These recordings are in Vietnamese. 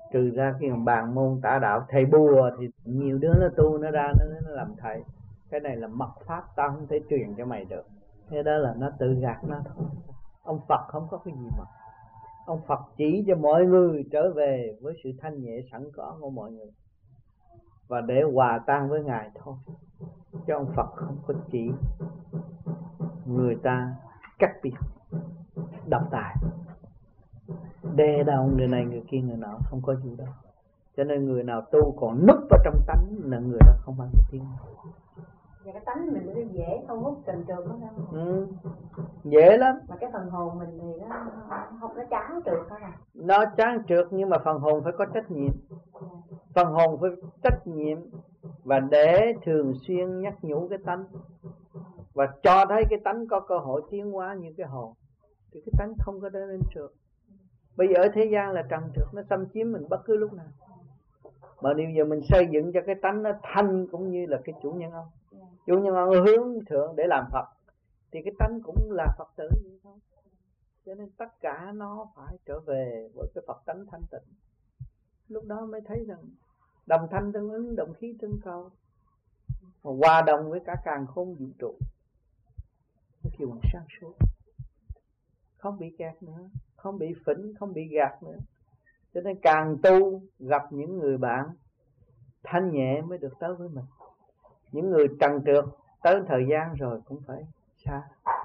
Trừ ra cái bàn môn tả đạo thầy bùa thì nhiều đứa nó tu nó ra nó làm thầy. Cái này là mật pháp, tao không thể truyền cho mày được. Thế đó là nó tự gạt nó thôi. Ông Phật không có cái gì mà. Ông Phật chỉ cho mọi người trở về với sự thanh nhẹ sẵn có của mọi người và để hòa tan với Ngài thôi. Chứ ông Phật không có chỉ người ta cách biệt độc tài, đe đầu người này người kia người nọ, không có gì đâu. Cho nên người nào tu còn núp vào trong tánh là người đó không bao giờ tiến. Và cái tánh mình nó dễ thu hút trần trượt lắm không? Dễ lắm. Mà cái phần hồn mình thì nó chán trượt thôi à. Nó chán trượt nhưng mà phần hồn phải có trách nhiệm. Phần hồn phải trách nhiệm và để thường xuyên nhắc nhủ cái tánh và cho thấy cái tánh có cơ hội tiến hóa như cái hồn, thì cái tánh không có đến trượt. Bây giờ ở thế gian là trần trượt, nó xâm chiếm mình bất cứ lúc nào. Mà bây giờ mình xây dựng cho cái tánh nó thanh cũng như là cái chủ nhân ông. Chủ nhân ông hướng thượng để làm Phật thì cái tánh cũng là Phật tử vậy thôi. Cho nên tất cả nó phải trở về với cái Phật tánh thanh tịnh. Lúc đó mới thấy rằng đồng thanh tương ứng, đồng khí tương cầu, hòa đồng với cả càn khôn vũ trụ, nó kêu bằng sáng suốt, không bị kẹt nữa, không bị phỉnh, không bị gạt nữa. Cho nên càng tu gặp những người bạn thanh nhẹ mới được tới với mình. Những người trần trượt tới thời gian rồi cũng phải xa.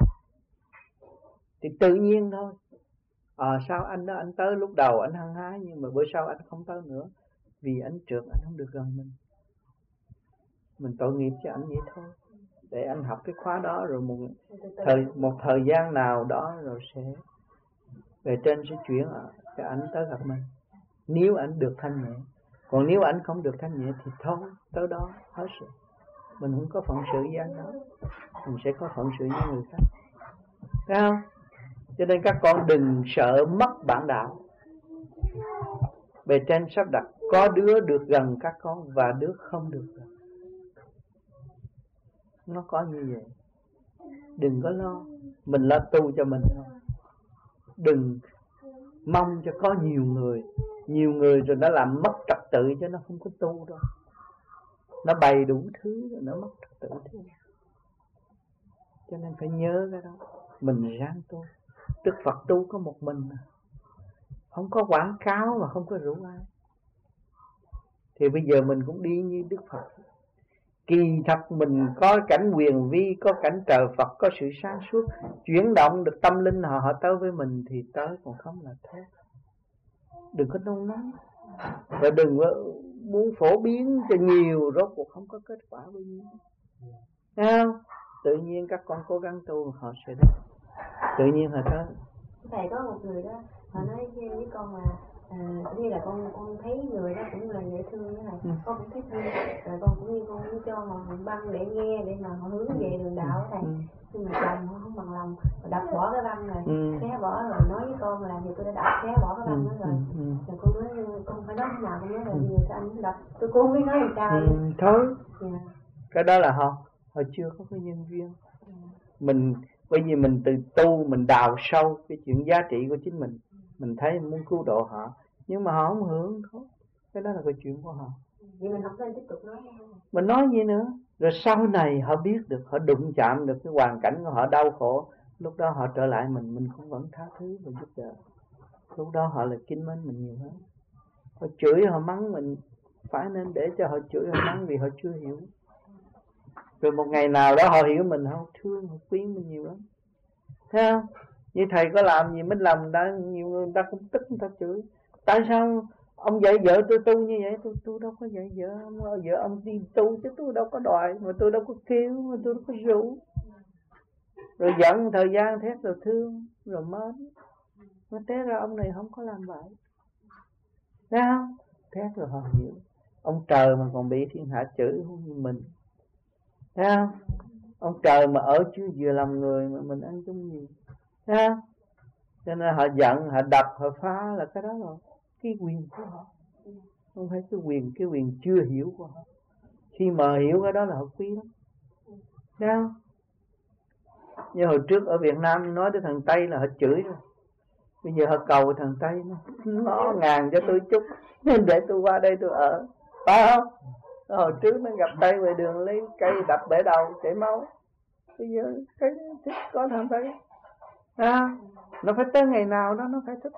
Thì tự nhiên thôi. Sao anh đó anh tới lúc đầu anh hăng hái nhưng mà bữa sau anh không tới nữa, vì anh trượt anh không được gần mình. Mình tội nghiệp cho anh vậy thôi. Để anh học cái khóa đó rồi một thời gian nào đó rồi sẽ về trên sẽ chuyển cho anh tới gặp mình. Nếu anh được thanh nhẹ. Còn nếu anh không được thanh nhẹ thì thôi, tới đó hết sự. Mình không có phận sự với anh đó, mình sẽ có phận sự với người khác. Thấy không? Cho nên các con đừng sợ mất bản đạo. Bề trên sắp đặt có đứa được gần các con và đứa không được gần. Nó có như vậy. Đừng có lo. Mình lo tu cho mình thôi. Đừng mong cho có nhiều người. Nhiều người rồi nó làm mất trật tự cho nó không có tu đâu. Nó bày đủ thứ rồi nó mất trật tự thế. Cho nên phải nhớ cái đó. Mình ráng tu. Đức Phật tu có một mình mà. Không có quảng cáo mà không có rủ ai. Thì bây giờ mình cũng đi như Đức Phật. Kỳ thật mình có cảnh huyền vi, có cảnh trời Phật, có sự sáng suốt, chuyển động được tâm linh họ tới với mình thì tới, còn không là thôi. Đừng có nôn nóng. Và đừng muốn phổ biến cho nhiều, rốt cuộc không có kết quả bao nhiêu. Thấy không? Tự nhiên các con cố gắng tu họ sẽ đến. Tự nhiên họ tới. Thầy có một người đó, họ nói với con là như là con thấy người đó cũng là dễ thương thế này, con cũng thấy thương, rồi con cũng như con cho họ băng để nghe để mà họ hướng về đường đạo thầy. Nhưng mà chồng họ không bằng lòng, đập bỏ cái băng rồi, xé bỏ rồi nói với con là thì tôi đã đập xé bỏ cái băng đó rồi. Rồi con nói con phải nói thế nào, con nói là nhiều sao anh đập, tôi cũng không biết nói làm sao. Thôi, cái đó là họ chưa có cái nhân duyên. Mình bởi vì mình từ tu mình đào sâu cái chuyện giá trị của chính mình thấy muốn cứu độ họ, nhưng mà họ không hưởng thôi. Cái đó là cái chuyện của họ. Vậy mình không nên tiếp tục nói. Mình nói gì nữa? Rồi sau này họ biết được, họ đụng chạm được cái hoàn cảnh của họ đau khổ, lúc đó họ trở lại mình cũng vẫn tha thứ và giúp đỡ. Lúc đó họ là kính mến mình nhiều hơn. Họ chửi họ mắng mình, phải nên để cho họ chửi họ mắng vì họ chưa hiểu. Rồi một ngày nào đó họ hiểu mình, họ thương, họ quý mình nhiều lắm. Thấy không? Như thầy có làm gì mình làm, nhiều người ta cũng tức, người ta chửi. Tại sao ông dạy vợ tôi tu như vậy? Tôi đâu có dạy vợ ông đi tu chứ tôi đâu có đòi, mà tôi đâu có kêu, mà tôi đâu có rủ. Rồi giận thời gian thét rồi thương, rồi mến. Mà té ra ông này không có làm vậy. Thấy không? Thét rồi họ hiểu. Ông trời mà còn bị thiên hạ chửi không như mình. Thấy không? Ông trời mà ở chứ vừa làm người mà mình ăn chung gì. Thấy không? Cho nên họ giận, họ đập, họ phá là cái đó rồi. Cái quyền của họ. Không phải cái quyền chưa hiểu của họ. Khi mà hiểu cái đó là họ quý lắm. Thấy không? Như hồi trước ở Việt Nam nói tới thằng Tây là họ chửi rồi. Bây giờ họ cầu thằng Tây nó ngàn cho tôi chút để tôi qua đây tôi ở, phải không? Hồi trước nó gặp Tây ngoài đường lấy cây đập bể đầu chảy máu. Bây giờ cái thích có thằng Tây nó phải tới ngày nào đó nó phải thích.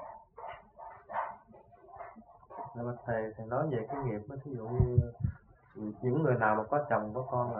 Mà thầy nói về cái nghiệp đó, thí dụ như những người nào mà có chồng có con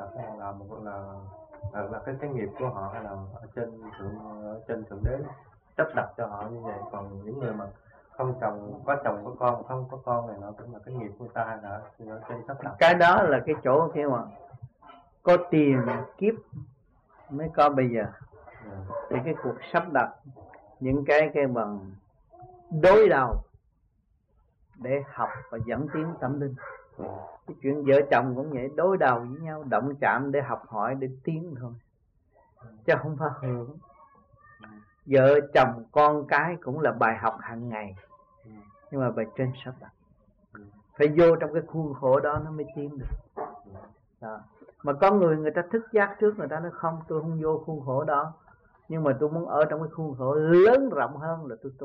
là cái nghiệp của họ, hay là ở trên thượng đế sắp đặt cho họ như vậy. Còn những người mà không chồng có con không có con này nó cũng là cái nghiệp của ta, hay là ở trên sắp đặt. Cái đó là cái chỗ kia mà có tiền kiếp mới có bây giờ. Thì cái cuộc sắp đặt những cái bằng đối đầu để học và dẫn tiến tâm linh. Cái chuyện vợ chồng cũng vậy, đối đầu với nhau, động chạm để học hỏi, để tiến thôi, chứ không phải hưởng. Vợ chồng con cái cũng là bài học hàng ngày, nhưng mà bài trên sắp đặt phải vô trong cái khuôn khổ đó nó mới tiến được đó. Mà có người ta thức giác trước, người ta nói không, tôi không vô khuôn khổ đó, nhưng mà tôi muốn ở trong cái khuôn khổ lớn rộng hơn là tôi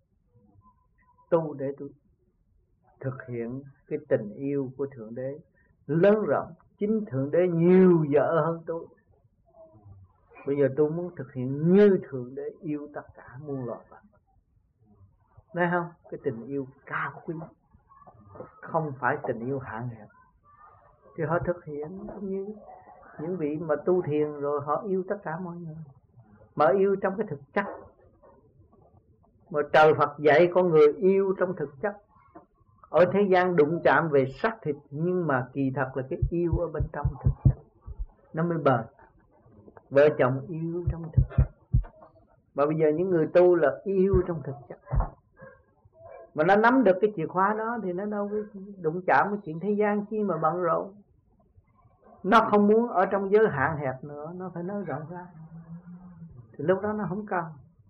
tu để tôi thực hiện cái tình yêu của Thượng Đế lớn rộng. Chính Thượng Đế nhiều vợ hơn tôi. Bây giờ tôi muốn thực hiện như Thượng Đế yêu tất cả muôn loài vật. Thấy không? Cái tình yêu cao quý, không phải tình yêu hạn hẹp. Thì họ thực hiện như những vị mà tu thiền rồi, họ yêu tất cả mọi người, mà yêu trong cái thực chất. Mà trời Phật dạy con người yêu trong thực chất. Ở thế gian đụng chạm về xác thịt, nhưng mà kỳ thật là cái yêu ở bên trong thực chất nó mới bền. Vợ chồng yêu trong thực chất. Mà bây giờ những người tu là yêu trong thực chất. Mà nó nắm được cái chìa khóa đó thì nó đâu có đụng chạm với chuyện thế gian chi mà bận rộn. Nó không muốn ở trong giới hạn hẹp nữa, nó phải nói rộng ra. Thì lúc đó nó không cần.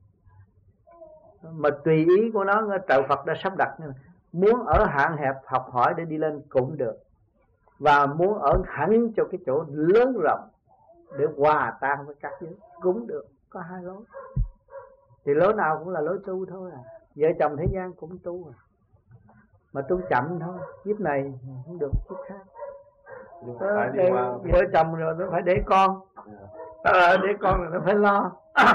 Mà tùy ý của nó, trời Phật đã sắp đặt. Muốn ở hạn hẹp học hỏi để đi lên cũng được, và muốn ở hẳn cho cái chỗ lớn rộng để hòa tan với các giới cũng được. Có hai lối. Thì lối nào cũng là lối tu thôi à. Vợ chồng thế gian cũng tu à, mà tu chậm thôi. Kiếp này không được kiếp khác. Vợ chồng rồi nó phải để con. Để con rồi nó phải lo.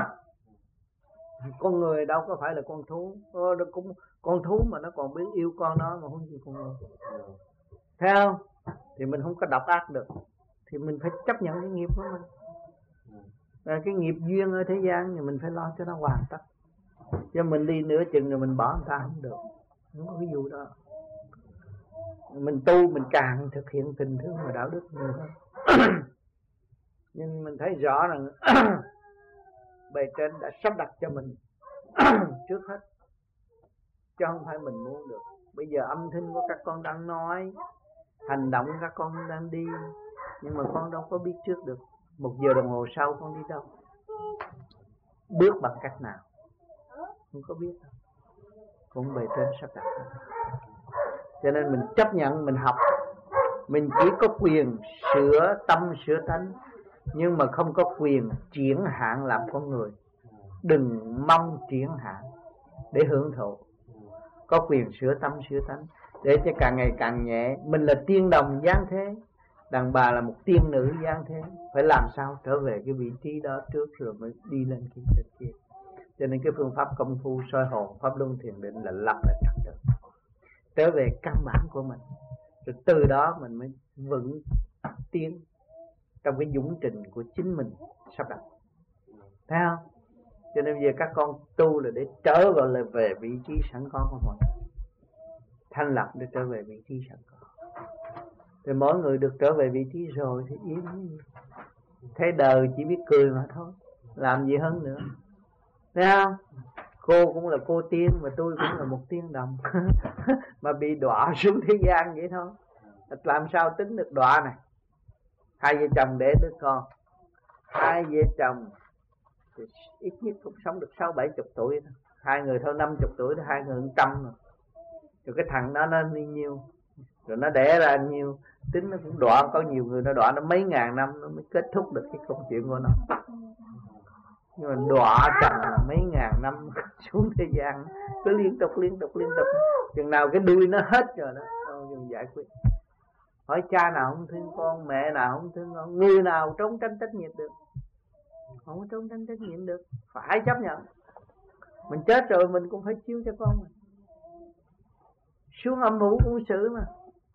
Con người đâu có phải là con thú. Con thú mà nó còn biết yêu con nó, mà không chịu con người. Thấy không? Thì mình không có độc ác được. Thì mình phải chấp nhận cái nghiệp của mình. Cái nghiệp duyên ở thế gian thì mình phải lo cho nó hoàn tất. Chứ mình đi nửa chừng rồi mình bỏ người ta không được. Không có cái vụ đó. Mình tu mình càng thực hiện tình thương và đạo đức nhiều hơn. Nhưng mình thấy rõ rằng bề trên đã sắp đặt cho mình trước hết, chứ không phải mình muốn được. Bây giờ âm thanh của các con đang nói, hành động các con đang đi, nhưng mà con đâu có biết trước được 1 giờ đồng hồ sau con đi đâu, bước bằng cách nào, không có biết đâu. Cũng bề trên sắp đặt. Cho nên mình chấp nhận mình học. Mình chỉ có quyền sửa tâm sửa tánh, nhưng mà không có quyền triển hạn làm con người. Đừng mong triển hạn để hưởng thụ. Có quyền sửa tâm sửa tánh để cho càng ngày càng nhẹ. Mình là tiên đồng giáng thế, đàn bà là một tiên nữ giáng thế. Phải làm sao trở về cái vị trí đó trước rồi mới đi lên cái trên kia. Cho nên cái phương pháp công phu soi hồn, pháp luân thiền định là lập lại trật tự, trở về căn bản của mình. Rồi từ đó mình mới vững tiến trong cái dũng trình của chính mình sắp đặt. Thấy không? Cho nên bây giờ các con tu là để trở lại về vị trí sẵn có của mình, thanh lập để trở về vị trí sẵn có. Thì mỗi người được trở về vị trí rồi thì yên gì. Thế đời chỉ biết cười mà thôi, làm gì hơn nữa. Thấy không? Cô cũng là cô tiên, mà tôi cũng là một tiên đồng mà bị đọa xuống thế gian vậy thôi. Làm sao tính được đọa này? Hai vợ chồng để đứa con, hai vợ chồng thì ít nhất cũng sống được 60-70 tuổi thôi. Hai người thôi 50 tuổi thì hai người 100 rồi. Rồi cái thằng đó nó đi nhiêu, rồi nó đẻ ra nhiêu, tính nó cũng đọa. Có nhiều người nó đọa nó mấy ngàn năm nó mới kết thúc được cái câu chuyện của nó. Nhưng mà đọa trần mấy ngàn năm xuống thế gian, cứ liên tục chừng nào cái đuôi nó hết rồi đó, không giải quyết. Hỏi cha nào không thương con, mẹ nào không thương con, người nào trốn tránh trách nhiệm được? Không có trốn tránh trách nhiệm được, phải chấp nhận. Mình chết rồi mình cũng phải chiếu cho con mình. Xuống âm phủ cũng xử mà,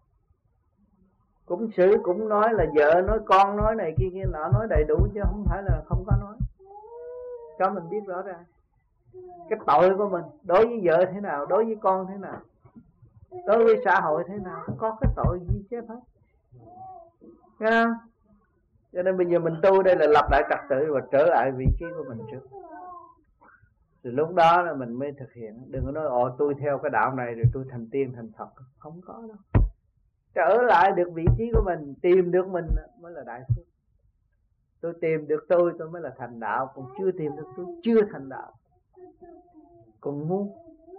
cũng xử, cũng nói là vợ nói con nói này kia kia nọ, nói đầy đủ chứ không phải là không có nói, cho mình biết rõ ràng cái tội của mình đối với vợ thế nào, đối với con thế nào, đối với xã hội thế nào, có cái tội gì chép hết. Nghe không? Cho nên bây giờ mình tu đây là lập lại trật tự và trở lại vị trí của mình trước. Thì lúc đó là mình mới thực hiện. Đừng có nói tôi theo cái đạo này rồi tôi thành tiên thành Phật. Không có đâu. Trở lại được vị trí của mình, tìm được mình mới là đại phước. Tôi tìm được tôi mới là thành đạo. Còn chưa tìm được tôi chưa thành đạo, còn ngu.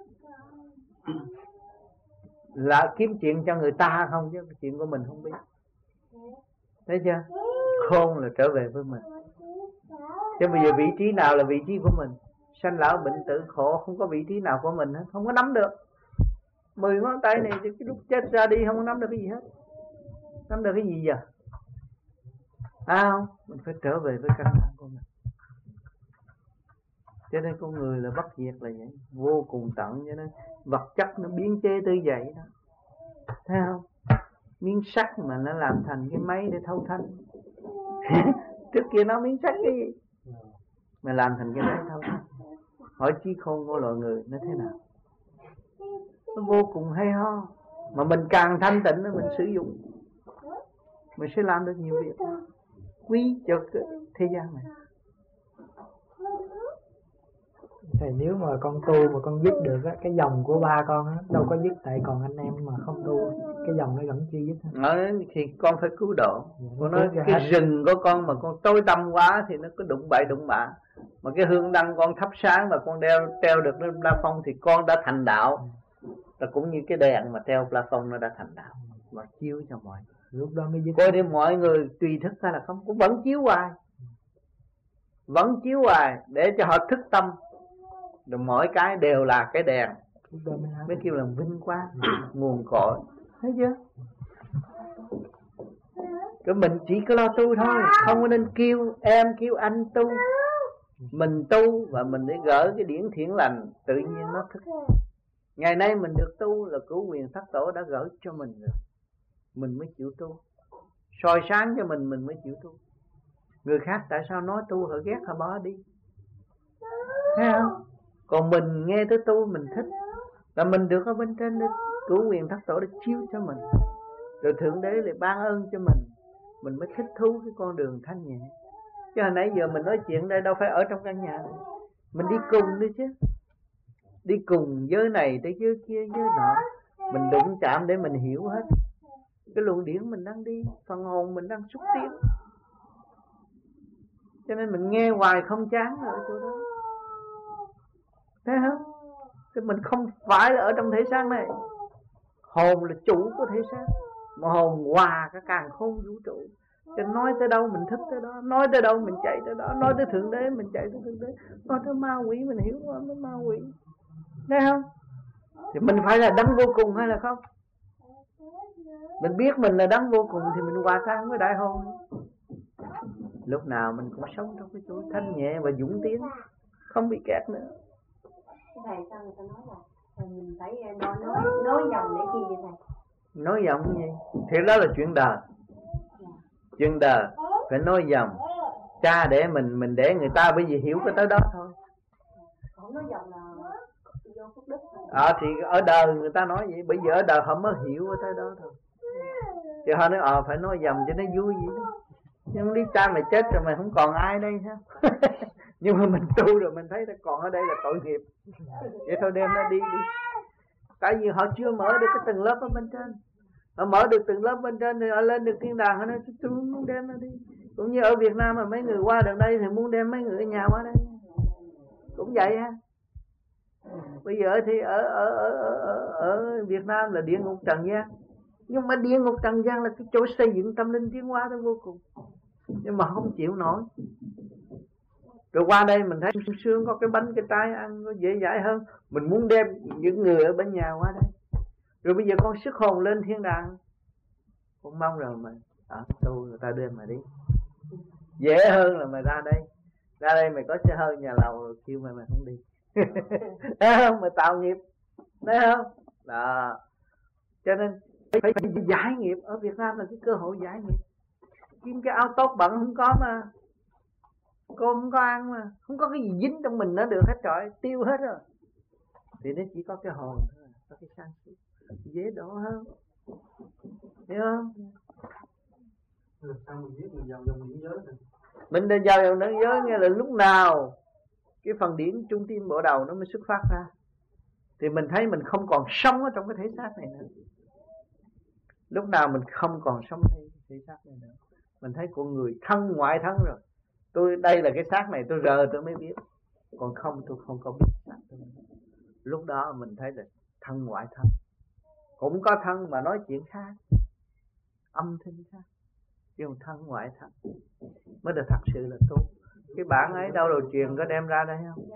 Là kiếm chuyện cho người ta không, chứ chuyện của mình không biết. Thấy chưa? Khôn là trở về với mình. Chứ bây giờ vị trí nào là vị trí của mình? Sanh lão bệnh tử khổ, không có vị trí nào của mình hết, không có nắm được. 10 ngón tay này thì cái lúc chết ra đi không có nắm được cái gì hết. Nắm được cái gì giờ? Không, mình phải trở về với căn bản của mình. Cho nên con người là bất diệt là vậy, vô cùng tận. Cho nên vật chất nó biến chế tới vậy đó. Thấy không? Miếng sắt mà nó làm thành cái máy để thâu thanh. Trước kia nó miếng sắt cái gì mà làm thành cái máy thâu thanh. Hỏi trí khôn của loài người nó thế nào? Nó vô cùng hay ho. Mà mình càng thanh tịnh mình sử dụng, mình sẽ làm được nhiều việc quý cho cái thế gian này. Thầy, nếu mà con tu mà con dứt được á, cái dòng của ba con á, đâu có dứt, tại còn anh em mà không tu, cái dòng nó vẫn chưa dứt hết. Thì con phải cứu độ. Con nói cái rừng của con mà con tối tăm quá thì nó cứ đụng bậy đụng bạ. Mà cái hương đăng con thắp sáng mà con treo được lên plafond thì con đã thành đạo. Là cũng như cái đèn mà treo plafond nó đã thành đạo, mà chiếu cho mọi người. Lúc đó mới dứt. Coi để mọi người tùy thức hay là không, cũng vẫn chiếu hoài. Vẫn chiếu hoài để cho họ thức tâm. Rồi mỗi cái đều là cái đèn. Mới kêu là vinh quang, nguồn cội. Thấy chưa? Rồi mình chỉ có lo tu thôi, không có nên kêu em kêu anh tu. Mình tu và mình để gỡ cái điển thiện lành, tự nhiên nó thức. Ngày nay mình được tu là Cửu Quyền Thất Tổ đã gỡ cho mình rồi, mình mới chịu tu. Soi sáng cho mình mới chịu tu. Người khác tại sao nói tu họ ghét họ bỏ đi, thấy không? Còn mình nghe tới tu mình thích, là mình được ở bên trên đó, Cửu Quyền Thất Tổ để chiếu cho mình. Rồi Thượng Đế lại ban ơn cho mình mới thích thú cái con đường thanh nhẹ. Chứ hồi nãy giờ mình nói chuyện đây đâu phải ở trong căn nhà này. Mình đi cùng đi chứ, đi cùng giới này tới giới kia giới nọ. Mình đụng chạm để mình hiểu hết cái luồng điển mình đang đi, phần hồn mình đang xúc tiến. Cho nên mình nghe hoài không chán ở chỗ đó, thấy không? Thì mình không phải là ở trong thể xác này. Hồn là chủ của thể xác, mà hồn hòa cả càn khôn vũ trụ. Cho nói tới đâu mình thích tới đó, nói tới đâu mình chạy tới đó, nói tới Thượng Đế mình chạy tới Thượng Đế, nói tới ma quỷ mình hiểu tới ma quỷ, thấy không? Thì mình phải là đấng vô cùng hay là không? Mình biết mình là đấng vô cùng thì mình hòa tan với đại hồn. Lúc nào mình cũng sống trong cái chỗ thanh nhẹ và dũng tiến, không bị kẹt nữa. Thầy sao người ta nói là mình phải nói dòng để chi vậy thầy? Nói dòng cái gì? Thì đó là chuyện đời. Chuyện đời phải nói dòng. Cha để mình để người ta bởi vì hiểu cái tới đó thôi. Không nói dòng là vô phúc đức. Thì ở đời người ta nói vậy, bởi vì ở đời họ mới hiểu ở tới đó thôi. Thì họ nói phải nói dòng cho nó vui vậy đó. Nhưng lý cha mày chết rồi mày không còn ai đây sao? Nhưng mà mình tu rồi mình thấy còn ở đây là tội nghiệp. Vậy thôi đem nó đi. Tại vì họ chưa mở được cái tầng lớp ở bên trên. Họ mở được từng lớp bên trên thì họ lên được thiên đàng, họ nói tôi muốn đem nó đi. Cũng như ở Việt Nam mà mấy người qua được đây thì muốn đem mấy người ở nhà qua đây, cũng vậy ha. Bây giờ thì ở Việt Nam là địa ngục trần gian, nhưng mà địa ngục trần gian là cái chỗ xây dựng tâm linh tiến hóa tới vô cùng, nhưng mà không chịu nổi. Rồi qua đây mình thấy sung sướng, có cái bánh cái trái ăn có dễ dãi hơn. Mình muốn đem những người ở bên nhà qua đây. Rồi bây giờ con xuất hồn lên thiên đàng, con mong rằng mà ở tu người ta đưa mày đi. Dễ hơn là mày ra đây. Ra đây mày có xe hơi nhà lầu rồi kêu mày không đi. Thấy không? Mày tạo nghiệp. Thấy không? Đó. Cho nên phải giải nghiệp. Ở Việt Nam là cái cơ hội giải nghiệp. Kiếm cái áo tốt bận không có mà, cô không có ăn mà, không có cái gì dính trong mình nó được hết trời, tiêu hết rồi. Thì nó chỉ có cái hồn thôi, có cái sáng suốt, dễ độ hơn, hiểu không? Mình đã vào dòng nữ giới nghe là lúc nào cái phần điển trung tim bộ đầu nó mới xuất phát ra, thì mình thấy mình không còn sống ở trong cái thể xác này nữa. Lúc nào mình không còn sốngในthể xác này nữa, mình thấy con người thân ngoại thân rồi. Tôi đây là cái xác này, tôi rờ tôi mới biết, còn không tôi không có biết xác tôi. Lúc đó mình thấy là thân ngoại thân, cũng có thân mà nói chuyện khác, âm thanh khác, chứ không thân ngoại thân mới được thật sự là tốt. Cái bản ấy đâu rồi truyền có đem ra đây không?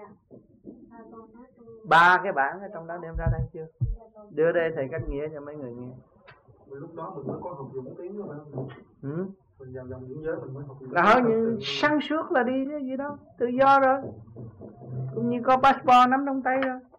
3 cái bản ở trong đó đem ra đây chưa? Đưa đây thầy cách nghĩa cho mấy người nghe. Lúc đó mình mới có học dụng tiếng nữa mà. Mình vào dòng những giới mình mới học dụng. Là như sáng suốt là đi cái gì đâu, tự do rồi. Cũng như có passport nắm trong tay rồi.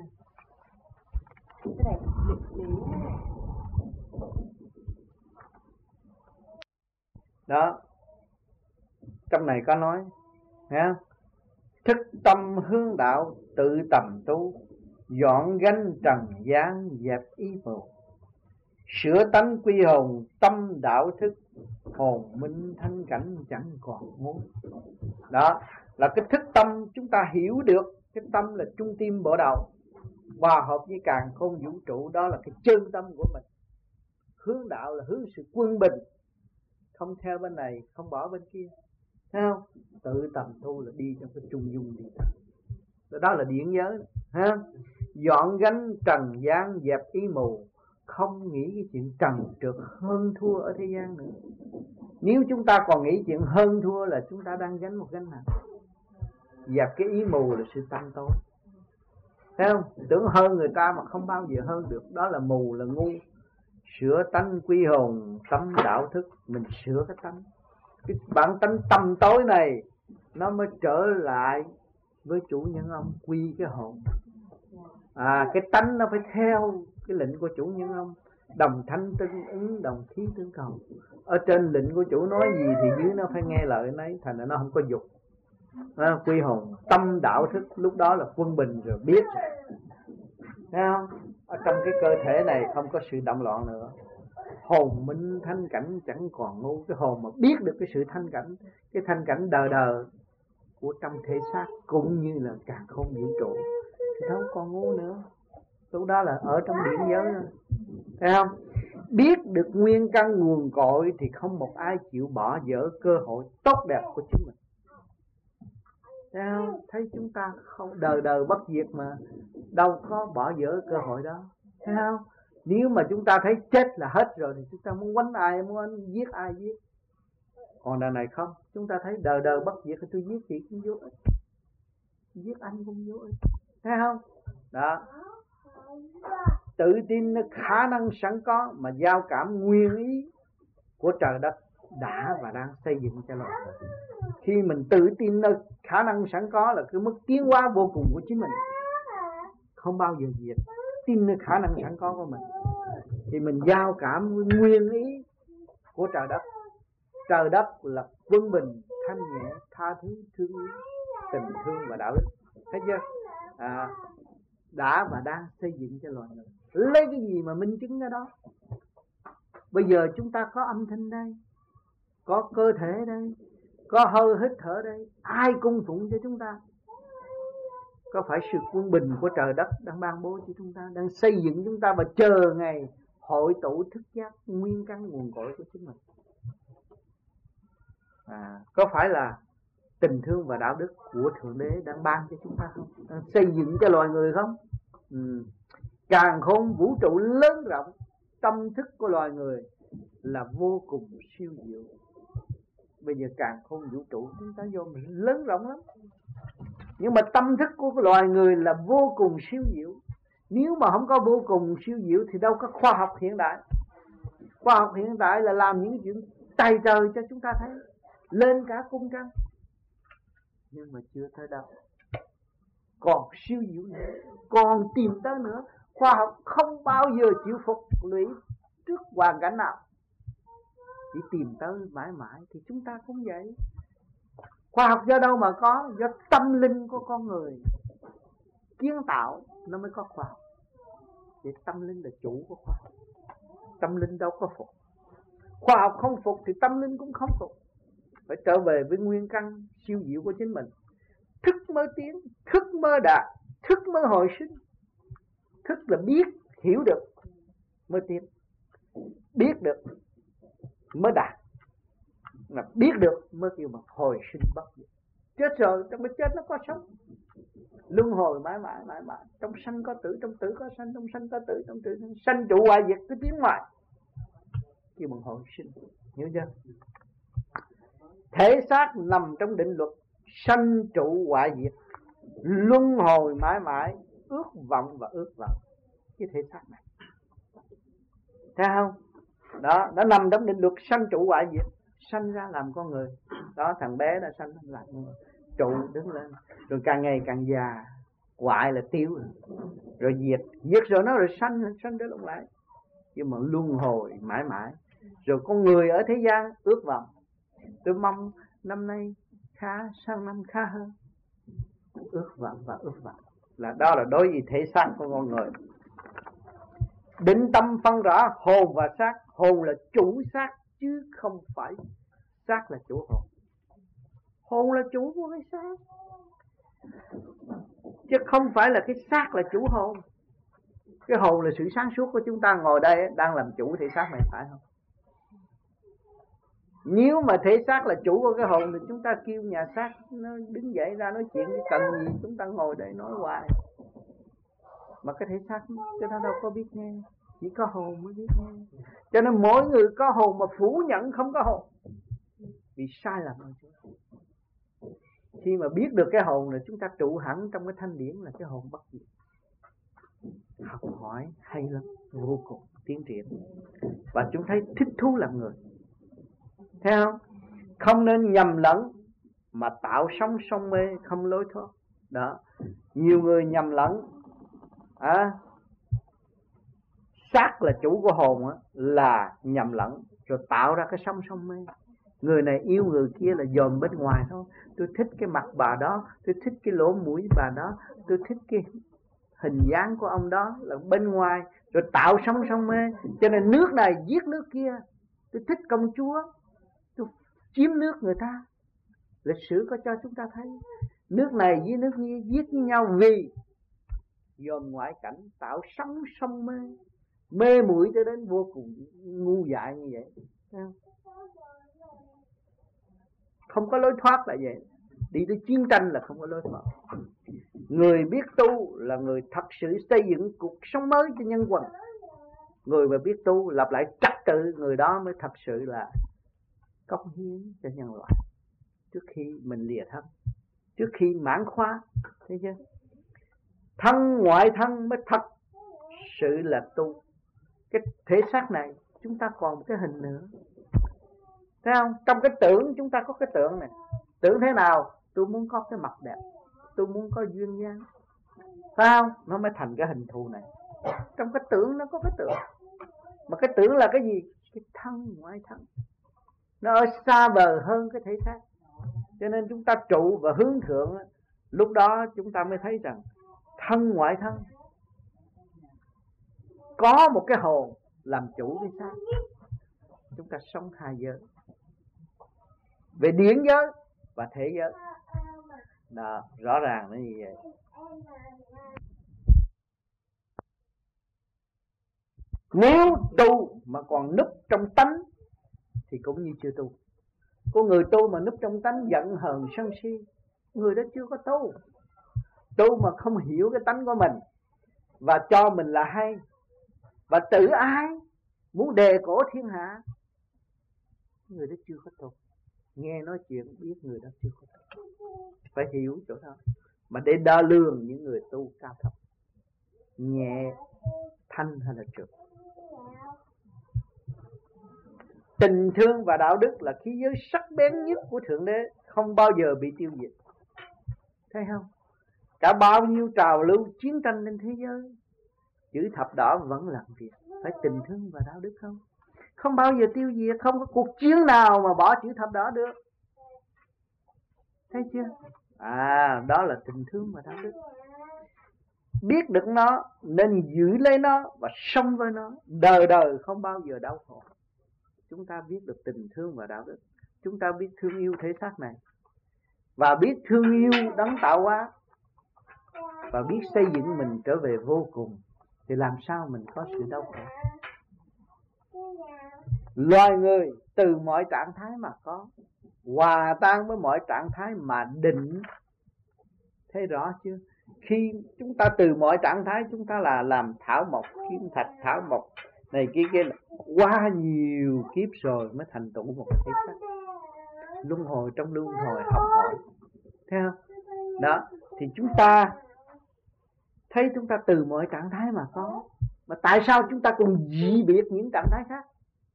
Đó. Trong này có nói, nghe? Thức tâm hướng đạo tự tầm tu, dọn gánh trần gian dẹp ý mù, sửa tánh quy hồn tâm đạo thức, hồn minh thanh cảnh chẳng còn ngu. Đó là cái thức tâm, chúng ta hiểu được cái tâm là trung tim bộ đầu, hòa hợp với càn khôn vũ trụ, đó là cái chân tâm của mình. Hướng đạo là hướng sự quân bình, không theo bên này không bỏ bên kia, thấy không? Tự tầm tu là đi trong cái trung dung đi tầm, đó là điển giới, ha? Dọn gánh trần gian dẹp ý mù, không nghĩ cái chuyện trần trượt hơn thua ở thế gian nữa. Nếu chúng ta còn nghĩ chuyện hơn thua là chúng ta đang gánh một gánh nặng. Dẹp cái ý mù là sự tâm tối, thấy không? Tưởng hơn người ta mà không bao giờ hơn được, đó là mù, là ngu. Sửa tánh quy hồn tâm đạo thức, mình sửa cái tánh, cái bản tánh tâm tối này nó mới trở lại với chủ nhân ông, quy cái hồn. Cái tánh nó phải theo cái lệnh của chủ nhân ông, đồng thanh tương ứng, đồng khí tương cầu. Ở trên lệnh của chủ nói gì thì dưới nó phải nghe lời nấy, thành ra nó không có dục. Quy hồn tâm đạo thức, lúc đó là quân bình rồi, biết rồi. Thấy không? Ở trong cái cơ thể này không có sự động loạn nữa. Hồn minh thanh cảnh chẳng còn ngu. Cái hồn mà biết được cái sự thanh cảnh, cái thanh cảnh đờ đờ của trong thể xác cũng như là càn khôn vũ trụ, thì đâu còn ngu nữa. Lúc đó là ở trong điển giới rồi. Thấy không? Biết được nguyên căn nguồn cội thì không một ai chịu bỏ dở cơ hội tốt đẹp của chính mình. Thấy không? Thấy chúng ta không đời đời bất diệt mà, đâu có bỏ dở cơ hội đó. Thấy không? Nếu mà chúng ta thấy chết là hết rồi thì chúng ta muốn quánh ai, muốn giết ai giết. Còn đời này không, chúng ta thấy đời đời bất diệt thì tôi giết chị cũng vô ích, giết anh cũng vô ích. Thấy không? Đó. Tự tin khả năng sẵn có mà giao cảm nguyên ý của trời đất đã và đang xây dựng cho loài người. Khi mình tự tin nơi khả năng sẵn có là cái mức tiến hóa vô cùng của chính mình, không bao giờ diệt. Tin nơi khả năng sẵn có của mình thì mình giao cảm nguyên ý của trời đất. Trời đất là quân bình, thanh nhẹ, tha thứ, thương yêu, tình thương và đạo đức. Thấy chưa? Đã và đang xây dựng cho loài người. Lấy cái gì mà minh chứng cái đó? Bây giờ chúng ta có âm thanh đây, có cơ thể đây, có hơi hít thở đây, ai cung phụng cho chúng ta? Có phải sự quân bình của trời đất đang ban bố cho chúng ta, đang xây dựng chúng ta và chờ ngày hội tụ thức giác nguyên căn nguồn cội của chính mình? Có phải là tình thương và đạo đức của Thượng Đế đang ban cho chúng ta không? Đang xây dựng cho loài người không? Càn khôn vũ trụ lớn rộng, tâm thức của loài người là vô cùng siêu diệu. Bây giờ càn khôn vũ trụ chúng ta vô mình lớn rộng lắm, Nhưng mà tâm thức của loài người là vô cùng siêu diệu. Nếu mà không có vô cùng siêu diệu thì đâu có khoa học hiện đại. Khoa học hiện đại là làm những chuyện tày trời cho chúng ta thấy, lên cả cung trăng, nhưng mà chưa tới đâu. Còn siêu diệu nữa, còn tìm tới nữa. Khoa học không bao giờ chịu phục lũy trước hoàn cảnh nào, chỉ tìm tới mãi mãi. Thì chúng ta cũng vậy. Khoa học do đâu mà có? Do tâm linh của con người kiến tạo nó mới có khoa học. Vậy tâm linh là chủ của khoa học. Tâm linh đâu có phục. Khoa học không phục thì tâm linh cũng không phục. Phải trở về với nguyên căn siêu diệu của chính mình. Thức mới tiến, thức mới đạt, thức mới hồi sinh. Thức là biết, hiểu được mới tiến. Biết được mới đạt, là biết được mới kêu mà hồi sinh bất diệt. Chết rồi, trong cái chết nó có sống, luân hồi mãi mãi mãi mãi. Trong sanh có tử, trong tử có sanh, trong sanh có tử, trong tử sanh trụ hoại diệt cứ tiến ngoài, kêu bằng hồi sinh. Hiểu chưa? Thể xác nằm trong định luật sanh trụ hoại diệt, luân hồi mãi mãi, ước vọng và ước vọng. Cái thể xác này, thấy không? Đó, nó nằm trong định luật sanh trụ hoại diệt. Sanh ra làm con người. Đó, thằng bé đã sanh làm con người, trụ đứng lên, rồi càng ngày càng già, hoại là tiêu, rồi diệt rồi nó rồi sanh trở lại. Nhưng mà luân hồi mãi mãi. Rồi con người ở thế gian ước vọng, tôi mong năm nay khá, sang năm khá hơn. Ước vọng và ước vọng là đó là đối với thể xác của con người. Định tâm phân rõ hồn và xác. Hồn là chủ xác chứ không phải xác là chủ hồn. Hồn là chủ của cái xác, chứ không phải là cái xác là chủ hồn. Cái hồn là sự sáng suốt của chúng ta ngồi đây đang làm chủ thể xác này, phải không? Nếu mà thể xác là chủ của cái hồn thì chúng ta kêu nhà xác nó đứng dậy ra nói chuyện, cái cần gì chúng ta ngồi đây nói hoài. Mà cái thể xác cho nó đâu có biết nghe, chỉ có hồn mới biết nghe. Cho nên mỗi người có hồn mà phủ nhận không có hồn vì sai lầm rồi. Khi mà biết được cái hồn là chúng ta trụ hẳn trong cái thanh điển là cái hồn bất diệt. Học hỏi hay lắm, vô cùng tiến triển. Và chúng thấy thích thú làm người. Thấy không? Không nên nhầm lẫn mà tạo sóng sông mê không lối thoát. Đó. Nhiều người nhầm lẫn xác là chủ của hồn là nhầm lẫn, rồi tạo ra cái sóng sông mê. Người này yêu người kia là dòm bên ngoài thôi. Tôi thích cái mặt bà đó, tôi thích cái lỗ mũi bà đó, tôi thích cái hình dáng của ông đó là bên ngoài, rồi tạo sóng sông mê. Cho nên nước này giết nước kia. Tôi thích công chúa, tôi chiếm nước người ta. Lịch sử có cho chúng ta thấy nước này với nước kia giết với nhau vì dòm ngoại cảnh, tạo sóng sông mê, mê muội cho đến vô cùng ngu dại như vậy. Không có lối thoát là vậy. Đi tới chiến tranh là không có lối thoát. Người biết tu là người thật sự xây dựng cuộc sống mới cho nhân quần. Người mà biết tu lập lại trật tự, người đó mới thật sự là cống hiến cho nhân loại. Trước khi mình lìa thân, trước khi mãn khóa, thấy chưa? Thân ngoại thân mới thật sự là tu. Cái thể xác này chúng ta còn một cái hình nữa, thấy không? Trong cái tưởng chúng ta có cái tưởng này. Tưởng thế nào? Tôi muốn có cái mặt đẹp, tôi muốn có duyên dáng, phải không? Nó mới thành cái hình thù này. Trong cái tưởng nó có cái tưởng. Mà cái tưởng là cái gì? Cái thân ngoại thân. Nó ở xa vời hơn cái thể xác. Cho nên chúng ta trụ và hướng thượng, lúc đó chúng ta mới thấy rằng thân ngoại thân có một cái hồn làm chủ cái xác. Chúng ta sống hai giới, về điển giới và thể giới. Đó, rõ ràng nó như vậy. Nếu tu mà còn núp trong tánh thì cũng như chưa tu. Có người tu mà núp trong tánh giận hờn sân si, người đó chưa có tu. Tu mà không hiểu cái tánh của mình và cho mình là hay và tự ái, muốn đề cổ thiên hạ, người đó chưa có tu. Nghe nói chuyện biết người đó chưa có tu. Phải hiểu chỗ đó. mà để đo lường những người tu cao thấp, nhẹ, thanh hay là trượt. Tình thương và đạo đức là khí giới sắc bén nhất của Thượng Đế, không bao giờ bị tiêu diệt. Thấy không? Cả bao nhiêu trào lưu chiến tranh trên thế giới, chữ thập đỏ vẫn làm việc. Phải tình thương và đạo đức không? Không bao giờ tiêu diệt, không có cuộc chiến nào mà bỏ chữ thập đỏ được. Thấy chưa? Đó là tình thương và đạo đức. Biết được nó nên giữ lấy nó và sống với nó, đời đời không bao giờ đau khổ. Chúng ta biết được tình thương và đạo đức, chúng ta biết thương yêu thể xác này, và biết thương yêu đấng tạo hóa, và biết xây dựng mình trở về vô cùng, thì làm sao mình có sự đau khổ. Loài người từ mọi trạng thái mà có, hòa tan với mọi trạng thái mà định. Thấy rõ chưa? Khi chúng ta từ mọi trạng thái, chúng ta là làm thảo mộc, kim thạch, thảo mộc này kia kia, quá nhiều kiếp rồi mới thành tựu một thể xác. Luân hồi trong luân hồi học hỏi. Thấy không? Đó, thì chúng ta thấy chúng ta từ mọi trạng thái mà có, mà tại sao chúng ta còn dị biệt những trạng thái khác?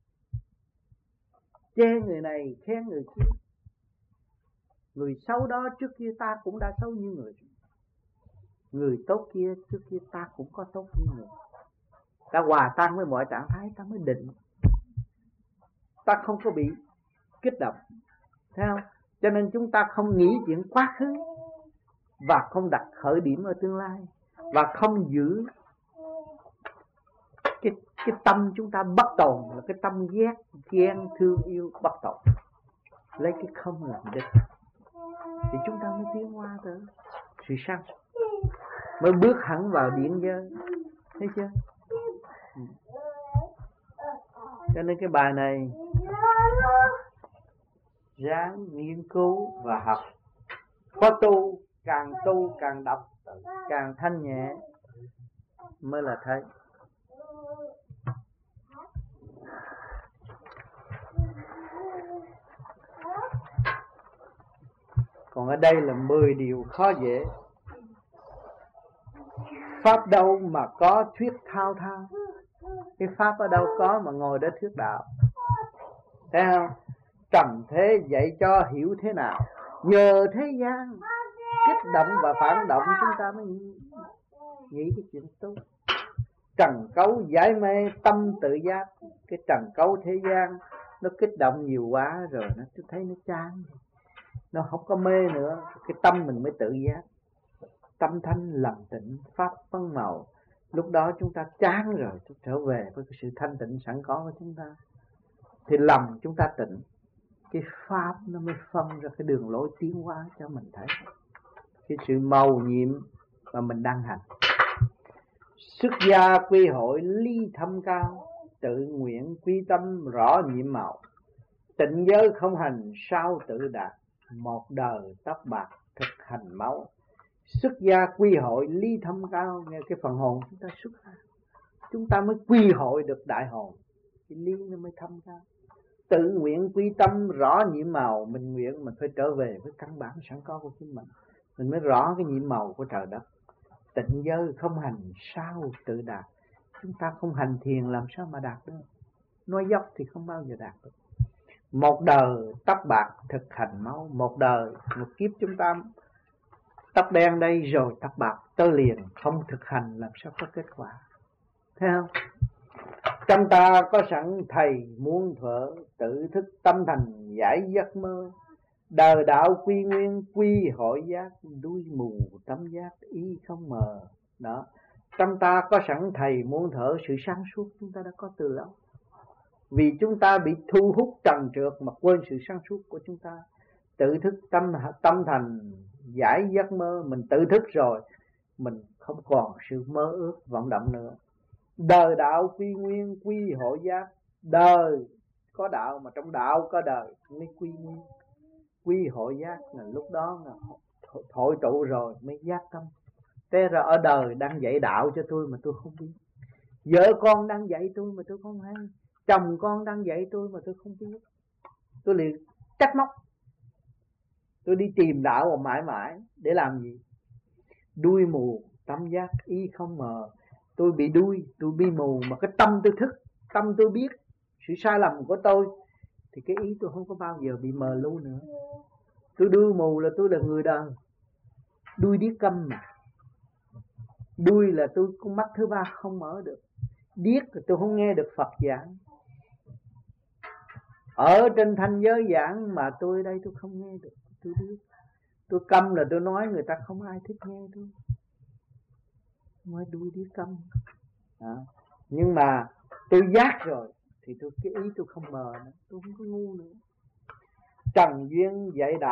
Chê người này, khen người kia. Người xấu đó trước kia ta cũng đã xấu như người. Người tốt kia trước kia ta cũng có tốt như người. Ta hòa tan với mọi trạng thái, ta mới định. Ta không có bị kích động. Thấy không? Cho nên chúng ta không nghĩ chuyện quá khứ, và không đặt khởi điểm ở tương lai, và không giữ cái tâm chúng ta bất tồn, là cái tâm ghét, ghen, thương yêu bất tồn. Lấy cái không làm đích, thì chúng ta mới tiến hóa tới sự sáng suốt, mới bước hẳn vào điển giới. Thấy chưa? Cho nên cái bài này ráng nghiên cứu và học. Có tu càng đọc càng thanh nhẹ mới là thấy. Còn ở đây là 10 điều khó dễ. Pháp đâu mà có thuyết thao thao. Cái pháp ở đâu có mà ngồi đó thuyết đạo. Thấy không? Trần thế dạy cho hiểu thế nào. Nhờ thế gian kích động và phản động, chúng ta mới nghĩ cái chuyện tốt. Trần cấu giải mê tâm tự giác. Cái trần cấu thế gian nó kích động nhiều quá rồi, nó thấy nó chán, nó không có mê nữa. Cái tâm mình mới tự giác. Tâm thanh lặng tịnh, pháp phân màu. Lúc đó chúng ta chán rồi, trở về với cái sự thanh tịnh sẵn có của chúng ta, thì lòng chúng ta tịnh, cái pháp nó mới phân ra cái đường lối tiến hóa cho mình thấy cái sự màu nhiệm mà mình đang hành. Xuất gia quy hội ly thâm cao, tự nguyện quy tâm rõ nhiệm màu. Tịnh giới không hành sao tự đạt, một đời tóc bạc thực hành máu. Xuất gia quy hội ly thâm cao, nghe cái phần hồn chúng ta xuất ra, chúng ta mới quy hội được đại hồn, cái ly nó mới thâm cao. Tự nguyện quy tâm rõ nhiệm màu, mình nguyện mình phải trở về với căn bản sẵn có của chính mình mới rõ cái nhiệm màu của trời đất. Tịnh giới không hành sao tự đạt, chúng ta không hành thiền làm sao mà đạt được. Nói dốc thì không bao giờ đạt được. Một đời tóc bạc thực hành máu, một đời, một kiếp chúng ta tóc đen đây rồi tóc bạc tới liền, không thực hành làm sao có kết quả. Thấy không? Trong ta có sẵn thầy muôn thuở, tự thức tâm thành giải giấc mơ. Đời đạo quy nguyên quy hội giác, đuôi mù tâm giác ý không mờ. Đó. Trong ta có sẵn thầy muôn thuở, sự sáng suốt chúng ta đã có từ lâu. Vì chúng ta bị thu hút trần trượt mà quên sự sáng suốt của chúng ta. Tự thức tâm thành giải giấc mơ. Mình tự thức rồi, mình không còn sự mơ ước vọng động nữa. Đời đạo quy nguyên quy hội giác. Đời có đạo mà trong đạo có đời mới quy nguyên. Quy hội giác là lúc đó là hội tụ rồi mới giác tâm. Thế ra ở đời đang dạy đạo cho tôi mà tôi không biết. Vợ con đang dạy tôi mà tôi không hay. Chồng con đang dạy tôi mà tôi không biết. Tôi liền trách móc. Tôi đi tìm đạo mà mãi mãi để làm gì? Đuôi mù tâm giác ý không mờ. Tôi bị đuôi, tôi bị mù, mà cái tâm tôi thức, tâm tôi biết sự sai lầm của tôi, thì cái ý tôi không có bao giờ bị mờ lu nữa. Tôi đuôi mù là tôi là người đời, đuôi điếc câm mà. Đuôi là tôi con mắt thứ ba không mở được, điếc là tôi không nghe được Phật giảng. Ở trên thanh giới giảng mà tôi đây tôi không nghe được, tôi điếc. Tôi câm là tôi nói người ta không ai thích nghe tôi, nói đuôi điếc câm. Nhưng mà tôi giác rồi thì cái ý tôi không mờ nữa, tôi không có ngu nữa. Trần duyên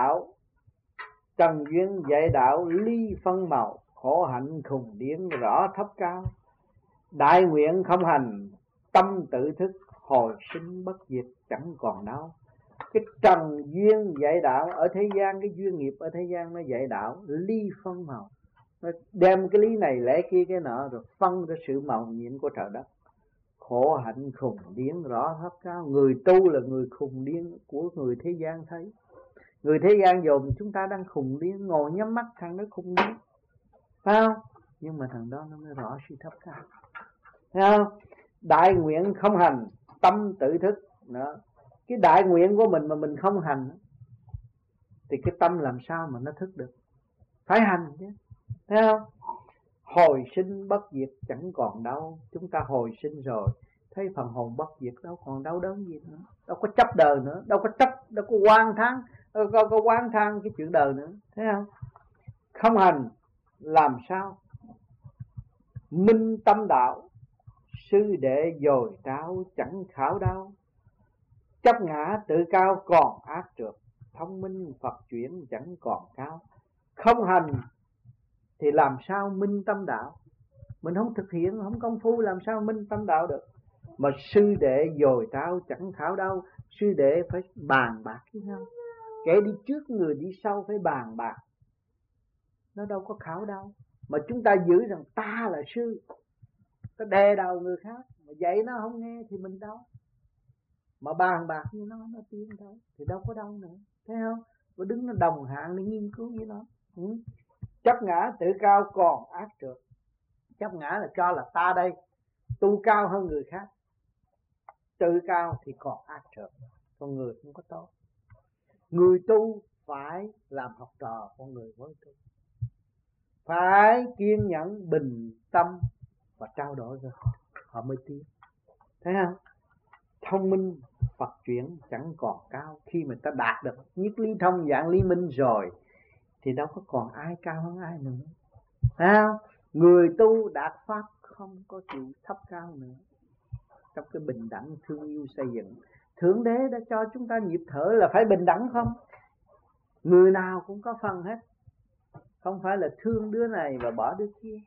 dạy đạo ly phân màu, khổ hạnh khùng điển rõ thấp cao. Đại nguyện không hành, tâm tự thức, hồi sinh bất diệt chẳng còn đau. Cái trần duyên dạy đạo ở thế gian, cái duyên nghiệp ở thế gian nó dạy đạo ly phân màu, nó đem cái lý này lẽ kia cái nọ rồi phân ra sự màu nhiệm của trời đất. Khổ hạnh khùng điển rõ thấp cao. Người tu là người khùng điên của người thế gian thấy. Người thế gian dồn chúng ta đang khùng điên, ngồi nhắm mắt thằng đó khùng điên, phải không? Nhưng mà thằng đó nó mới rõ sự thấp cao, thấy không? Đại nguyện không hành, tâm tự thức. Đó. Cái đại nguyện của mình mà mình không hành thì cái tâm làm sao mà nó thức được? Phải hành chứ, thấy không? Hồi sinh bất diệt chẳng còn đâu. Chúng ta hồi sinh rồi, thấy phần hồn bất diệt, đâu còn đau đớn gì nữa, đâu có chấp đời nữa, đâu có oan thán, có oán than cái chuyện đời nữa, thấy không? Không hành làm sao minh tâm đạo, sư đệ dồi trao chẳng khảo đau. Chấp ngã tự cao còn ác trượt, thông minh Phật chuyển chẳng còn cao. Không hành thì làm sao minh tâm đạo? Mình không thực hiện, không công phu làm sao minh tâm đạo được? Mà sư đệ dồi trao chẳng khảo đau. Sư đệ phải bàn bạc với nhau, kẻ đi trước người đi sau phải bàn bạc, nó đâu có khảo đâu. Mà chúng ta giữ rằng ta là sư, ta đè đầu người khác, mà dạy nó không nghe thì mình đâu. Mà bàn bạc với nó tiến thôi thì đâu có đâu nữa, thấy không? Và đứng nó đồng hạng để nghiên cứu với nó. Chấp ngã tự cao còn ác trượt. Chấp ngã là cho là ta đây tu cao hơn người khác, tự cao thì còn ác trượt. Con người không có tốt. Người tu phải làm học trò con người mới tu, phải kiên nhẫn bình tâm và trao đổi với họ mới tiến, thấy không? Thông minh Phật chuyển chẳng còn cao. Khi mà ta đạt được nhất lý thông dạng lý minh rồi thì đâu có còn ai cao hơn ai nữa, thấy không? Người tu đạt pháp không có chịu thấp cao nữa. Trong cái bình đẳng thương yêu xây dựng, Thượng Đế đã cho chúng ta nhịp thở là phải bình đẳng không? Người nào cũng có phần hết, không phải là thương đứa này và bỏ đứa kia.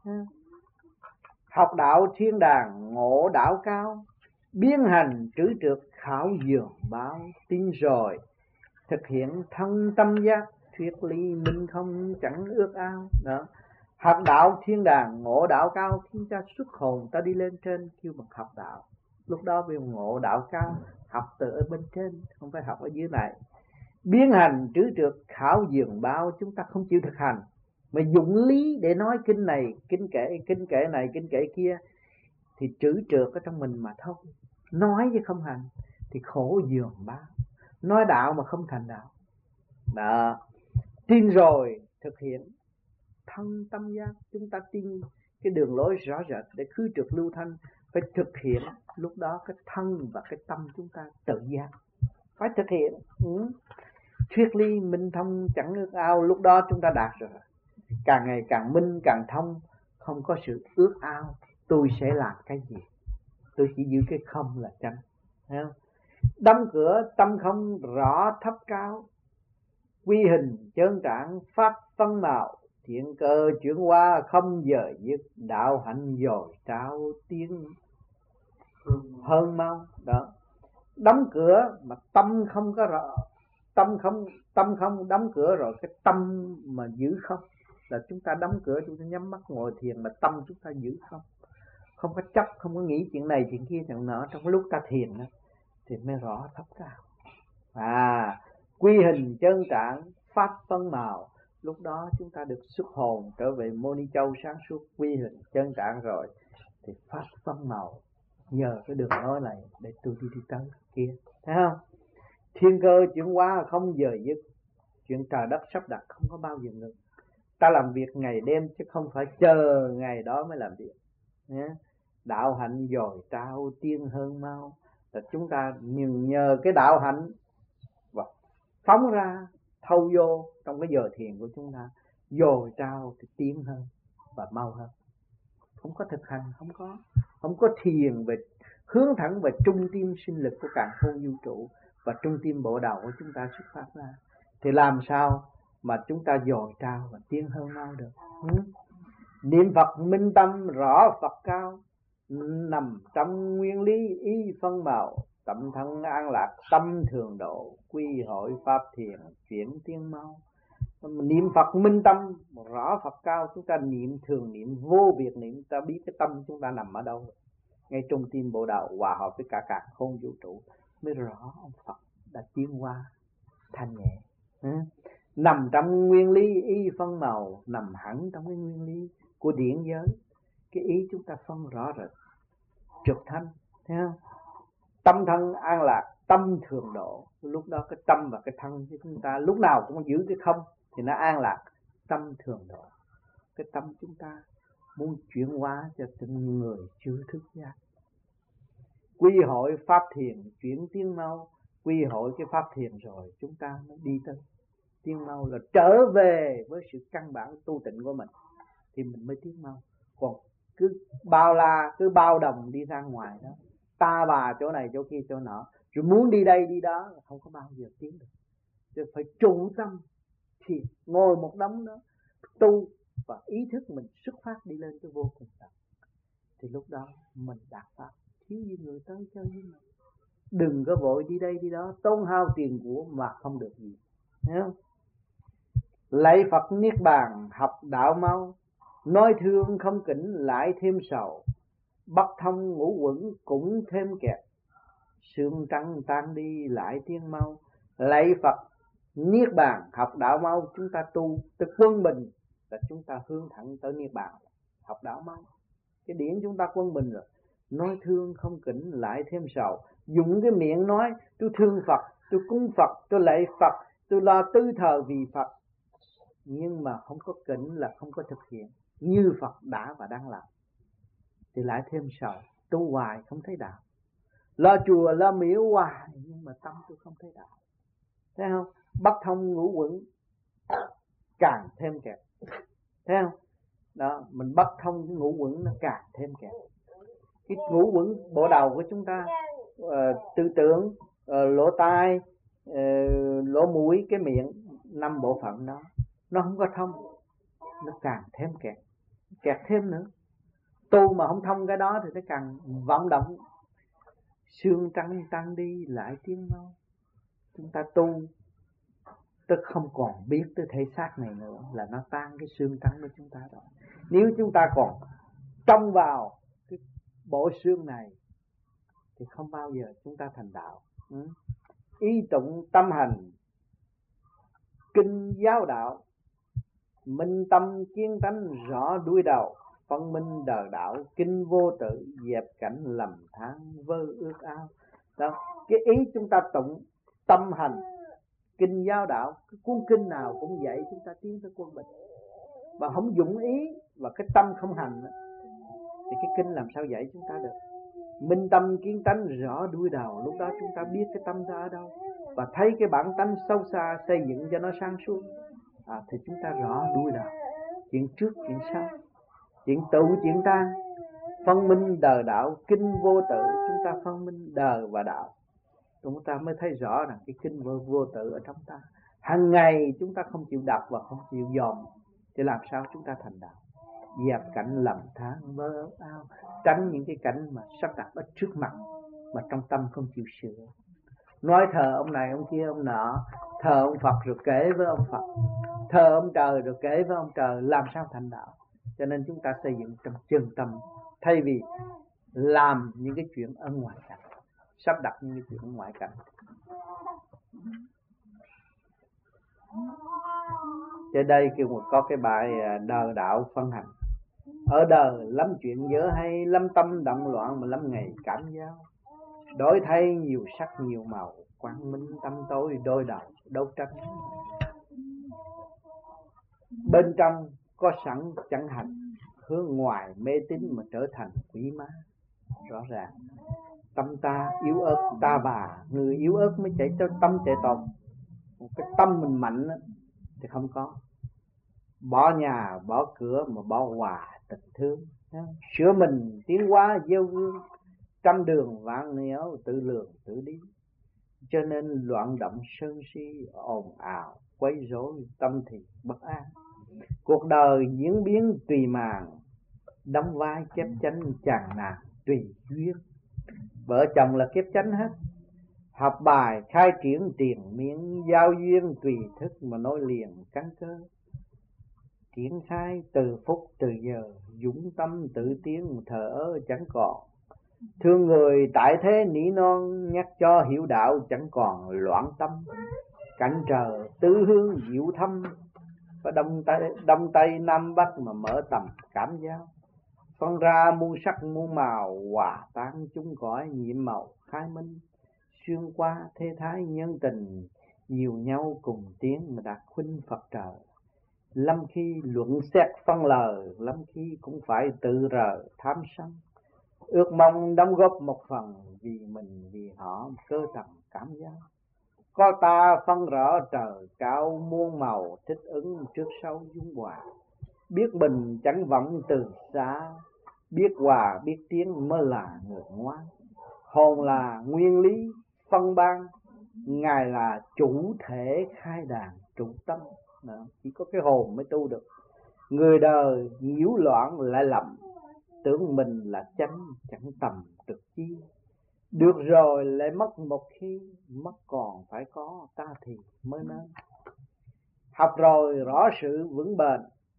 Học đạo thiên đàng ngộ đạo cao, biến hành trữ trượt khảo dường báo. Tin rồi thực hiện thân tâm giác, thuyết lý minh không chẳng ước ao. Đó. Học đạo thiên đàng ngộ đạo cao khiến ta xuất hồn, ta đi lên trên kêu bằng học đạo. Lúc đó vì ngộ đạo cao, học từ ở bên trên, không phải học ở dưới này. Biến hành trữ trượt khảo dường báo, chúng ta không chịu thực hành mà dụng lý để nói kinh này, kinh kệ này, kinh kệ kia thì trữ trượt ở trong mình mà thôi. Nói chứ không hành thì khổ dường báo. Nói đạo mà không thành đạo. Đó. Tin rồi thực hiện thân tâm giác. Chúng ta tin cái đường lối rõ rệt để khứ trượt lưu thanh, phải thực hiện. Lúc đó cái thân và cái tâm chúng ta tự giác, phải thực hiện. Thuyết ly minh thông chẳng ước ao. Lúc đó chúng ta đạt rồi, càng ngày càng minh càng thông, không có sự ước ao tôi sẽ làm cái gì, tôi chỉ giữ cái không là chánh. Đóng cửa tâm không rõ thấp cao, quy hình chơn trạng pháp phân màu. Thiện cơ chuyển qua không giờ dứt, đạo hạnh dồi trao tiến hơn mau. Đó. Đóng cửa mà tâm không có rõ, tâm không đóng cửa rồi, cái tâm mà giữ không là chúng ta đóng cửa, chúng ta nhắm mắt ngồi thiền mà tâm chúng ta giữ không có chấp, không có nghĩ chuyện này chuyện kia chuyện nọ trong lúc ta thiền đó, thì mới rõ thấp cao. Quy hình chân trạng pháp phân màu, lúc đó chúng ta được xuất hồn trở về Mô Ni Châu sáng suốt quy hình chân tạng rồi, thì phát phân màu nhờ cái đường nói này để tôi đi tới kia, thấy không? Thiên cơ chuyển hóa không giờ dứt, chuyện trời đất sắp đặt không có bao giờ ngừng. Ta làm việc ngày đêm chứ không phải chờ ngày đó mới làm việc. Đạo hạnh dồi trao tiên hơn mau, là chúng ta nhờ cái đạo hạnh và phóng ra thâu vô trong cái giờ thiền của chúng ta, dồi trao thì tiến hơn và mau hơn. Không có thực hành, không có thiền về hướng thẳng về trung tim sinh lực của càn khôn vũ trụ và trung tim bộ đầu của chúng ta xuất phát ra, thì làm sao mà chúng ta dồi trao và tiến hơn mau được? Niệm Phật minh tâm rõ Phật cao, nằm trong nguyên lý ý phân màu, tâm thân an lạc tâm thường độ, quy hội pháp thiền chuyển tiến mau. Niệm Phật minh tâm rõ Phật cao, chúng ta niệm thường niệm vô biệt niệm, ta biết cái tâm chúng ta nằm ở đâu, ngay trung tim bộ đầu hòa hợp với cả càn khôn vũ trụ, mới rõ ông Phật đã tiến hóa thanh nhẹ. Nằm trong nguyên lý ý phân màu, nằm hẳn trong cái nguyên lý của điển giới, cái ý chúng ta phân rõ rồi, trực thanh, thấy không? Tâm thân an lạc tâm thường độ, lúc đó cái tâm và cái thân của chúng ta lúc nào cũng giữ cái không thì nó an lạc, tâm thường độ. Cái tâm chúng ta muốn chuyển hóa cho từng người chưa thức giác. Quy hội pháp thiền chuyển tiến mau, quy hội cái pháp thiền rồi chúng ta mới đi tới tiến mau, là trở về với sự căn bản tu tịnh của mình thì mình mới tiến mau. Còn cứ bao la, cứ bao đồng đi ra ngoài đó, ta bà chỗ này chỗ kia chỗ nọ, rồi muốn đi đây đi đó, không có bao giờ tiến được. Rồi phải trụ tâm thì ngồi một đống đó tu, và ý thức mình xuất phát đi lên cái vô cùng tận, thì lúc đó mình đạt pháp. Thiếu gì người tới chơi với mình, đừng có vội đi đây đi đó tốn hao tiền của mà không được gì, thấy không? Lạy Phật niết bàn học đạo mau, nói thương không kỉnh lại thêm sầu, bất thông ngũ quẩn cũng thêm kẹt, sương trắng tan đi lại tiến mau. Lạy Phật niết bàn học đạo mau, chúng ta tu tới quân bình là chúng ta hướng thẳng tới niết bàn, học đạo mau. Cái điển chúng ta quân bình rồi, nói thương không kỉnh lại thêm sầu, dùng cái miệng nói tôi thương Phật, tôi cúng Phật, tôi lạy Phật, tôi lo tư thờ vì Phật, nhưng mà không có kỉnh là không có thực hiện như Phật đã và đang làm, thì lại thêm sầu. Tu hoài không thấy đạo, lo chùa lo miếu hoài nhưng mà tâm tôi không thấy đạo, thấy không? Bất thông ngũ quẩn càng thêm kẹt, thấy không? Đó, mình bất thông cái ngũ quẩn nó càng thêm kẹt. Cái ngũ quẩn bộ đầu của chúng ta, tư tưởng, lỗ tai, lỗ mũi, cái miệng, 5 bộ phận đó nó không có thông, nó càng thêm kẹt, kẹt thêm nữa. Tu mà không thông cái đó thì nó càng vọng động. Sương trắng tan đi lại tiến mau. Chúng ta tu tức không còn biết tới thể xác này nữa, là nó tan cái xương trắng của chúng ta rồi. Nếu chúng ta còn trông vào cái bộ xương này thì không bao giờ chúng ta thành đạo. Ý tụng tâm hành kinh giáo đạo, minh tâm kiến tánh rõ đuôi đầu, phân minh đời đạo kinh vô tự, dẹp cảnh lầm than vơ ước ao. Đó, cái ý chúng ta tụng tâm hành kinh giáo đạo, cái cuốn kinh nào cũng dạy chúng ta tiến tới quân bình. Và không dụng ý và cái tâm không hành thì cái kinh làm sao dạy chúng ta được? Minh tâm kiến tánh rõ đuôi đầu, lúc đó chúng ta biết cái tâm ta ở đâu và thấy cái bản tánh sâu xa, xây dựng cho nó sáng suốt, thì chúng ta rõ đuôi đầu, chuyện trước chuyện sau, chuyện tụ chuyện tan, phân minh đời đạo kinh vô tự. Chúng ta phân minh đời và đạo, chúng ta mới thấy rõ rằng cái kinh vô tự ở trong ta. Hàng ngày chúng ta không chịu đọc và không chịu dòm thì làm sao chúng ta thành đạo? Dẹp cảnh lầm than vơ ao, tránh những cái cảnh mà sắp đặt ở trước mặt mà trong tâm không chịu sửa. Nói thờ ông này ông kia ông nọ, thờ ông Phật rồi kể với ông Phật, thờ ông trời rồi kể với ông trời, làm sao thành đạo? Cho nên chúng ta xây dựng trong chân tâm, thay vì làm những cái chuyện ở ngoài cảnh, sắp đặt những cái chuyện ở ngoài cảnh. Trên đây kêu một có cái bài đời đạo phân hành. Ở đời lắm chuyện dở hay, lắm tâm động loạn mà lắm ngày cảm giao. Đổi thay nhiều sắc nhiều màu, quang minh tâm tối đôi đầu đấu tranh. Bên trong có sẵn chẳng hành, hướng ngoài mê tín mà trở thành quỷ ma. Rõ ràng tâm ta yếu ớt, ta bà người yếu ớt mới chạy cho tâm chạy tồn. Một cái tâm mình mạnh thì không có. Bỏ nhà bỏ cửa mà bỏ hòa tình thương. Sửa mình tiến hóa gieo gương, trăm đường vạn nẻo tự lường tự đi. Cho nên loạn động sân si ồn ào quấy rối, tâm thì bất an. Cuộc đời diễn biến tùy màng, đóng vai chép chánh chàng nàng tùy duyên. Vợ chồng là kiếp chánh hết. Học bài khai triển tiền miệng, giao duyên tùy thức mà nối liền căn cơ. Triển khai từ phút từ giờ, dũng tâm tự tiến thờ ơ chẳng còn. Thương người tại thế nỉ non, nhắc cho hiểu đạo chẳng còn loạn tâm. Cảnh trời tứ hướng diệu thâm, và đông tây nam bắc mà mở tầm cảm giao. Phân ra muôn sắc muôn màu, hòa tan chúng cõi nhiệm màu khai minh. Xuyên qua thế thái nhân tình, nhiều nhau cùng tiếng mà đạt khuynh Phật trời. Lâm khi luận xét phân lời, lâm khi cũng phải tự rờ tham sân. Ước mong đóng góp một phần, vì mình vì họ cơ tầm cảm giác. Có ta phân rõ trời cao muôn màu, thích ứng trước sau dung hòa. Biết mình chẳng vọng từ xa, biết hòa biết tiếng mới là người ngoan. Hồn là nguyên lý phân ban, Ngài là chủ thể khai đàn trụ tâm. Đó, chỉ có cái hồn mới tu được. Người đời nhiễu loạn lại lầm, tưởng mình là chánh chẳng tầm được chi. Được rồi lại mất một khi, mất còn phải có ta thì mới nên. Học rồi rõ sự vững bền,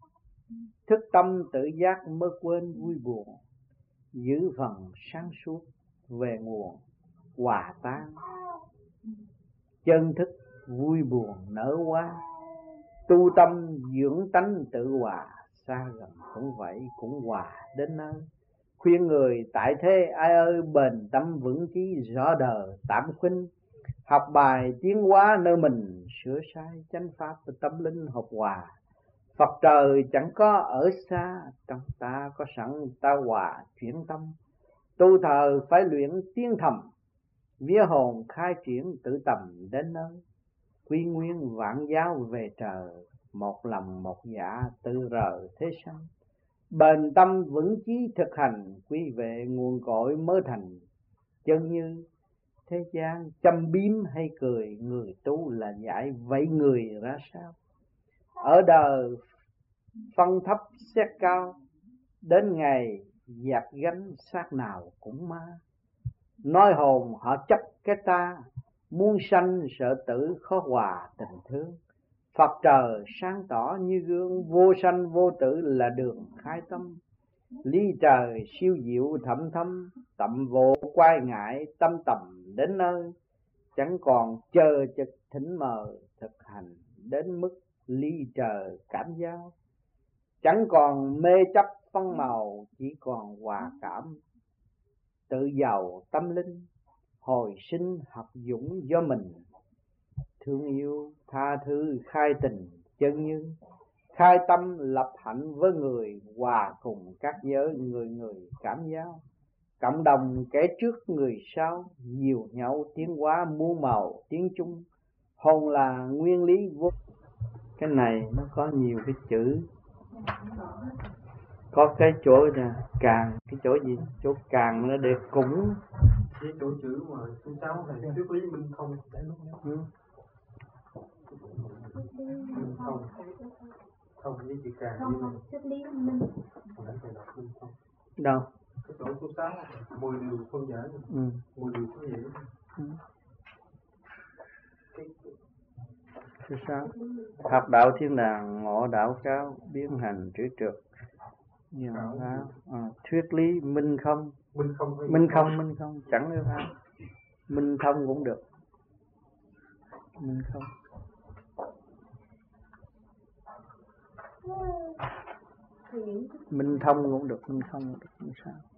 thức tâm tự giác mới quên vui buồn. Giữ phần sáng suốt về nguồn hòa tan, chân thức vui buồn nở hoa. Tu tâm dưỡng tánh tự hòa, xa gần cũng vậy cũng hòa đến nơi. Khuyên người tại thế ai ơi, bền tâm vững chí rõ đời tạm khuynh. Học bài tiến hóa nơi mình, sửa sai chánh pháp tâm linh hợp hòa. Phật trời chẳng có ở xa, trong ta có sẵn ta hòa chuyển tâm. Tu thờ phải luyện tiếng thầm, vía hồn khai triển tự tầm đến nơi. Quy nguyên vạn giáo về trời, một lòng một dạ tự rờ thế sanh. Bền tâm vững chí thực hành, quy về nguồn cội mới thành. Chân như thế gian châm biếm hay cười, người tu là giải vậy người ra sao. Ở đời phân thấp xét cao, đến ngày dạt gánh xác nào cũng ma. Nói hồn họ chấp cái ta, muôn sanh sợ tử khó hòa tình thương. Phật trời sáng tỏ như gương, vô sanh vô tử là đường khai tâm. Lý trời siêu diệu thậm thâm, tậm vô quay ngại tâm tầm đến nơi. Chẳng còn chờ chực thỉnh mờ, thực hành đến mức ly trời cảm giao. Chẳng còn mê chấp phân màu, chỉ còn hòa cảm tự giàu tâm linh. Hồi sinh học dũng do mình, thương yêu tha thứ khai tình chân như. Khai tâm lập hạnh với người, hòa cùng các giới người người cảm giao. Cộng đồng kẻ trước người sau, nhiều nhau tiến hóa muôn màu tiếng chung. Hồn là nguyên lý vô. Cái này nó có nhiều cái chữ. Có cái chỗ nè, càng, cái chỗ gì? Chỗ càng nó để củng. Cái chỗ chữ mà số 6 này, thuyết lý minh không. Không với chữ càng. Không, thuyết lý minh. Đâu? Cái chỗ số 6, 10 điều phân giải. 10 điều phân giải. Thứ 6. Học đạo thiên đàng, ngộ đạo cao, biến hành trí trượt. Thuyết lý minh không. Minh không, chẳng được ha. Minh không cũng được. Minh không. Minh thông cũng được, minh không cũng được, không sao.